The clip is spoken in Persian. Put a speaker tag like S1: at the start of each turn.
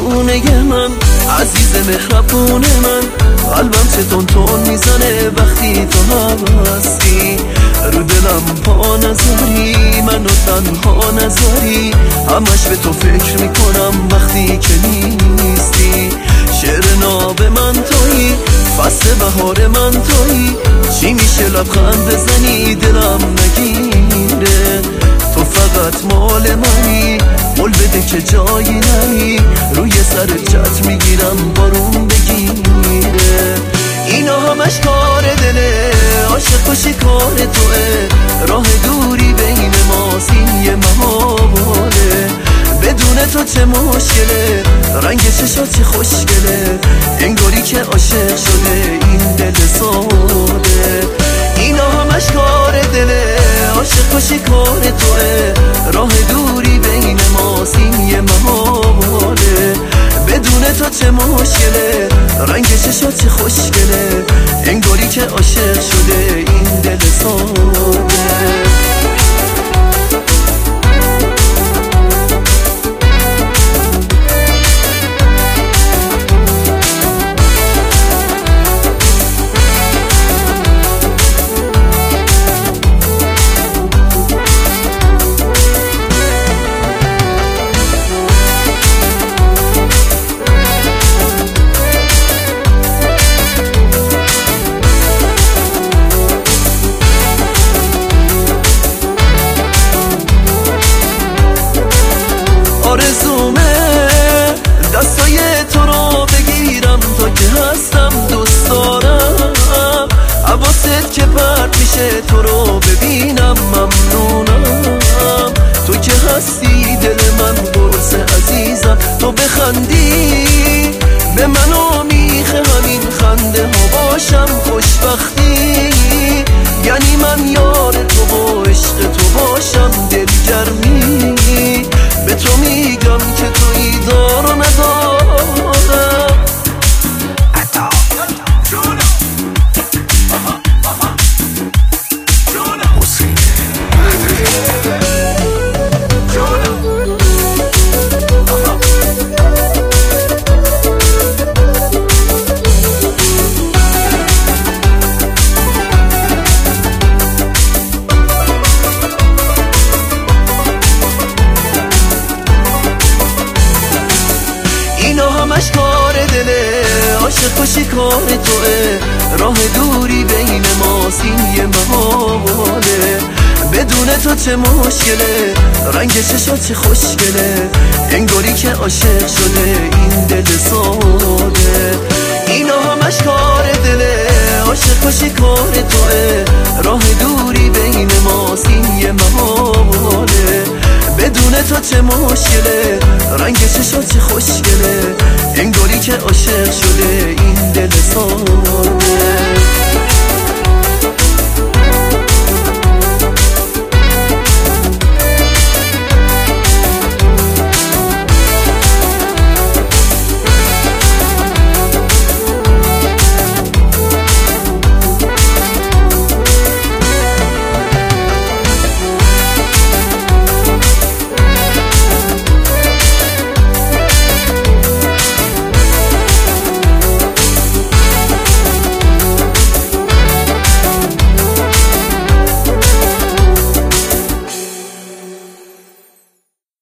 S1: دیوونه من، عزیز مهربون من. قلبم چه تون میزنه وقتی تو هستی، رو دلم پا نذاری، منو تنها نذاری. همش به تو فکر میکنم وقتی که نیستی. شعر ناب من تویی، فصل بهار من تویی. چی میشه لبخند بزنی دلم نگیره؟ تو فقط مال منی، قول بده که جایی نری. روی سر جت میگیرم بارون بگیره. اینا همش کار دله، عاشق باشی کار توه. راه دوری بین ماست این یه محاله. بدون تو چه مشکله، رنگ چشات چه خوشگله. انگاری که عاشق شده این دل ساده. اینا همش کار دله، عاشق باشی کار توه. راه دوری بین ماست این یه محاله. بدون تو چه مشکله، رنگ چشات چه خوشگله. انگاری که عاشق شده این دل ساده. آرزومه دستای تو رو بگیرم تا که هستم دوست دارم. حواست که پرت میشه تو رو ببینم ممنونم. تو که هستی دل من قرص عزیزم. تو بخندی به منو میخه همین خنده ها باشم خوشبختی. یعنی من یار تو و عشق تو باشم دلگرمی. به تو میگم که تویی دار و ندارم. اینا همش کار دله، عاشق باشی کار توه. راه دوری بین ماست این یه محاله. بدون تو چه مشکله، رنگ چشات چه خوشگله. انگاری که عاشق شده این دل ساده. اینا همش کار دله، عاشق باشی کار توه. راه دوری بین ماست این یه محاله. بدون تو چه مشکله، رنگ چشات چه خوشگله. انگاری که عاشق شده